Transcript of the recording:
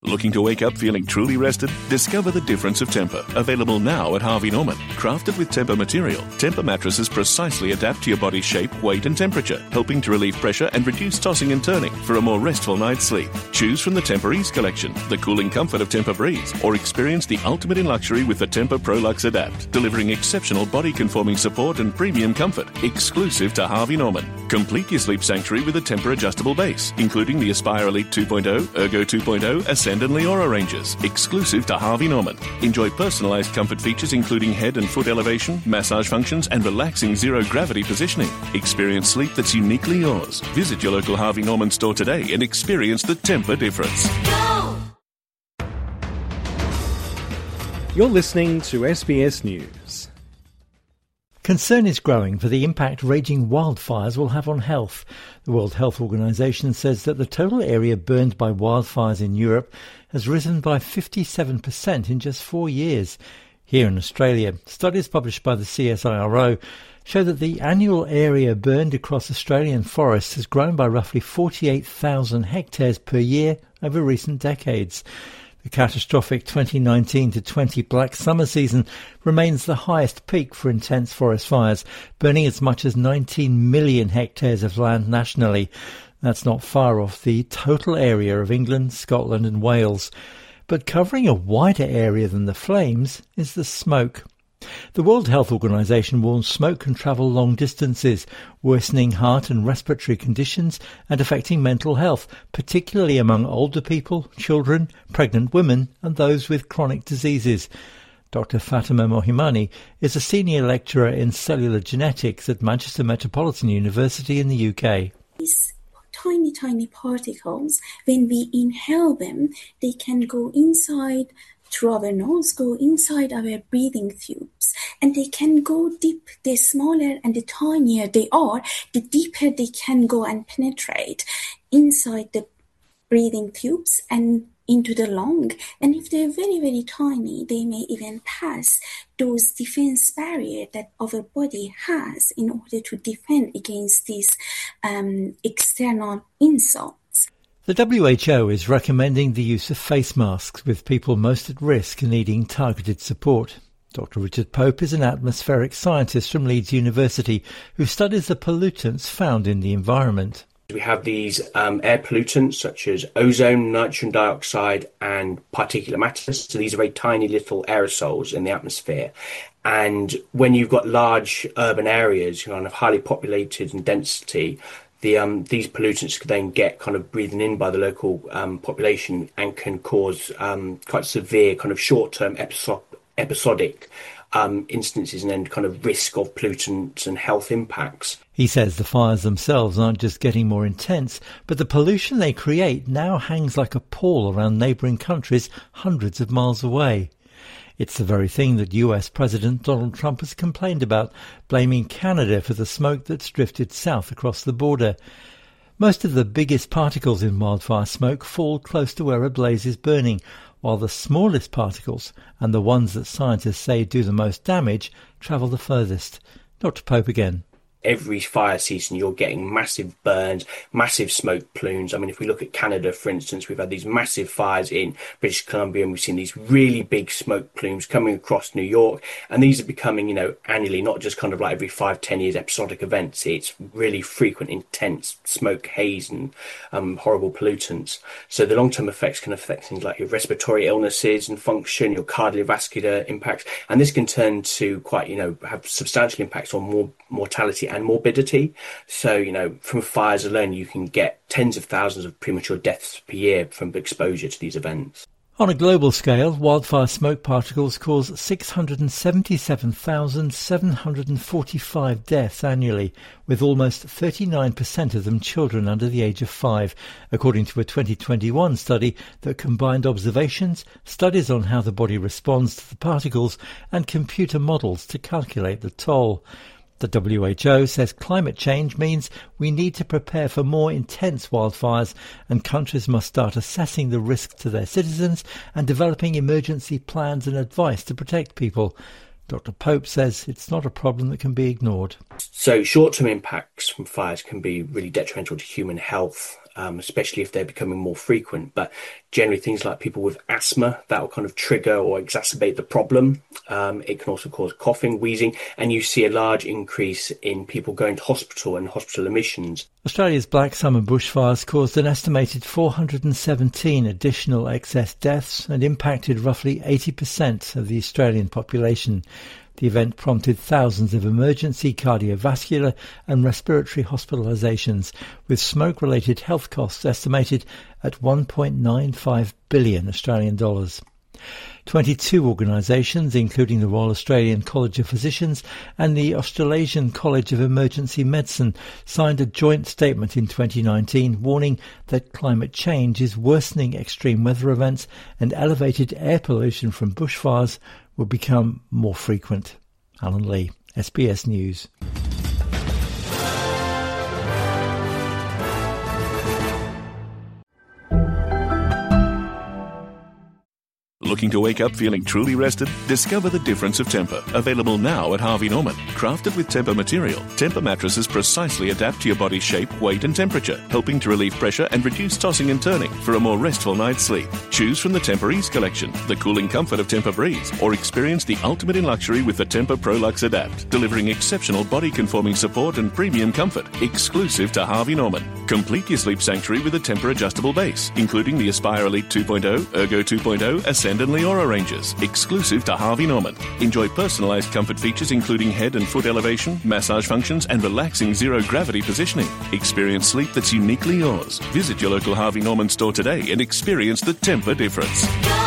Looking to wake up feeling truly rested? Discover the difference of Tempur. Available now at Harvey Norman. Crafted with Tempur material, Tempur mattresses precisely adapt to your body's shape, weight and temperature, helping to relieve pressure and reduce tossing and turning for a more restful night's sleep. Choose from the Tempur Ease collection, the cooling comfort of Tempur Breeze, or experience the ultimate in luxury with the Tempur ProLux Adapt, delivering exceptional body-conforming support and premium comfort, exclusive to Harvey Norman. Complete your sleep sanctuary with a Tempur adjustable base, including the Aspire Elite 2.0, Ergo 2.0, Ascend and Leora ranges, exclusive to Harvey Norman. Enjoy personalized comfort features including head and foot elevation, massage functions, and relaxing zero-gravity positioning. Experience sleep that's uniquely yours. Visit your local Harvey Norman store today and experience the Tempur difference. Go! You're listening to SBS News. Concern is growing for the impact raging wildfires will have on health. The World Health Organization says that the total area burned by wildfires in Europe has risen by 57% in just 4 years. Here in Australia, studies published by the CSIRO show that the annual area burned across Australian forests has grown by roughly 48,000 hectares per year over recent decades. The catastrophic 2019 to 20 black summer season remains the highest peak for intense forest fires, burning as much as 19 million hectares of land nationally. That's not far off the total area of England, Scotland and Wales. But covering a wider area than the flames is the smoke. The World Health Organization warns smoke can travel long distances, worsening heart and respiratory conditions and affecting mental health, particularly among older people, children, pregnant women and those with chronic diseases. Dr. Fatima Mohimani is a senior lecturer in cellular genetics at Manchester Metropolitan University in the UK. These tiny particles, when we inhale them, they can go inside through our nose, go inside our breathing tubes, and they can go deep. The smaller and the tinier they are, the deeper they can go and penetrate inside the breathing tubes and into the lung. And if they're very, very tiny, they may even pass those defense barriers that our body has in order to defend against these external insults. The WHO is recommending the use of face masks with people most at risk and needing targeted support. Dr. Richard Pope is an atmospheric scientist from Leeds University who studies the pollutants found in the environment. We have these air pollutants such as ozone, nitrogen dioxide and particulate matter. So these are very tiny little aerosols in the atmosphere. And when you've got large urban areas, kind of highly populated in density, these pollutants can then get kind of breathed in by the local population and can cause quite severe kind of short-term episodic instances and then kind of risk of pollutants and health impacts. He says the fires themselves aren't just getting more intense, but the pollution they create now hangs like a pall around neighbouring countries hundreds of miles away. It's the very thing that US President Donald Trump has complained about, blaming Canada for the smoke that's drifted south across the border. Most of the biggest particles in wildfire smoke fall close to where a blaze is burning, while the smallest particles, and the ones that scientists say do the most damage, travel the furthest. Dr. Pope again. Every fire season, you're getting massive burns, massive smoke plumes. I mean, if we look at Canada, for instance, we've had these massive fires in British Columbia and we've seen these really big smoke plumes coming across New York. And these are becoming, annually, not just kind of like every 5-10 years episodic events. It's really frequent, intense smoke, haze and horrible pollutants. So the long-term effects can affect things like your respiratory illnesses and function, your cardiovascular impacts. And this can turn to quite, have substantial impacts on mortality and morbidity. So, from fires alone, you can get tens of thousands of premature deaths per year from exposure to these events. On a global scale, wildfire smoke particles cause 677,745 deaths annually, with almost 39% of them children under the age of 5, according to a 2021 study that combined observations, studies on how the body responds to the particles, and computer models to calculate the toll. The WHO says climate change means we need to prepare for more intense wildfires and countries must start assessing the risk to their citizens and developing emergency plans and advice to protect people. Dr. Pope says it's not a problem that can be ignored. So short-term impacts from fires can be really detrimental to human health. especially if they're becoming more frequent. But generally things like people with asthma, that will kind of trigger or exacerbate the problem. It can also cause coughing, wheezing, and you see a large increase in people going to hospital and hospital admissions. Australia's Black Summer bushfires caused an estimated 417 additional excess deaths and impacted roughly 80% of the Australian population. The event prompted thousands of emergency cardiovascular and respiratory hospitalisations, with smoke-related health costs estimated at 1.95 billion Australian dollars. 22 organisations, including the Royal Australian College of Physicians and the Australasian College of Emergency Medicine, signed a joint statement in 2019 warning that climate change is worsening extreme weather events and elevated air pollution from bushfires will become more frequent. Alan Lee, SBS News. Looking to wake up feeling truly rested? Discover the difference of Tempur. Available now at Harvey Norman. Crafted with Tempur material, Tempur mattresses precisely adapt to your body's shape, weight and temperature, helping to relieve pressure and reduce tossing and turning for a more restful night's sleep. Choose from the Tempur Ease collection, the cooling comfort of Tempur Breeze, or experience the ultimate in luxury with the Tempur ProLux Adapt, delivering exceptional body-conforming support and premium comfort, exclusive to Harvey Norman. Complete your sleep sanctuary with a Tempur adjustable base, including the Aspire Elite 2.0, Ergo 2.0, Ascend and Leora ranges, exclusive to Harvey Norman. Enjoy personalised comfort features including head and foot elevation, massage functions and relaxing zero-gravity positioning. Experience sleep that's uniquely yours. Visit your local Harvey Norman store today and experience the Tempur difference.